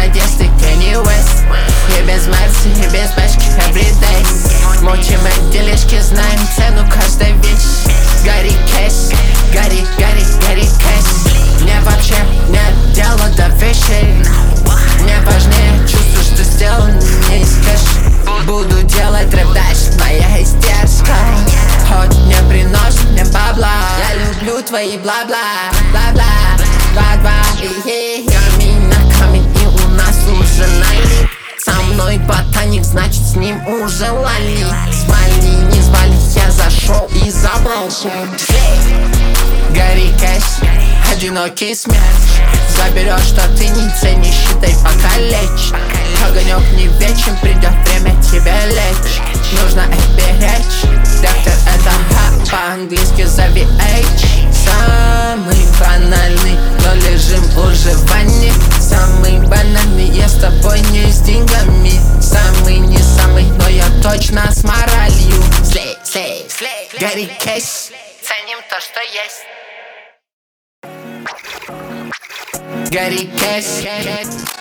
одежды Kanye West. И без мерси, и без бэшки everyday. Мучим делишки, знаем цену каждой вещи. Гори кэш, гори кэш. Мне вообще нет дела до вещей. Мне важнее чувство, что сделал не из кэш. Буду делать рэп дальше, моя издержка. Хоть не приносит мне бабла. Я люблю твои бла-бла, бла-бла, бла-бла. Камень на камень, и у нас уже налит. Со мной ботаник, значит с ним уже лали. Смали, не звали, я зашел и забрал. Гори кэш, одинокий смерть. Заберешь, что ты не ценишь, считай, покалечь. Огонек не вечен, придет время тебя лечь. Нужно их беречь. Доктор это Х, по-английски зови H. Самый банальный, но лежим уже в ванне. Самый банальный, я с тобой не с деньгами. Самый не самый, но я точно с моралью. Слей, гори кэш. Ценим то, что есть. Гори кэш.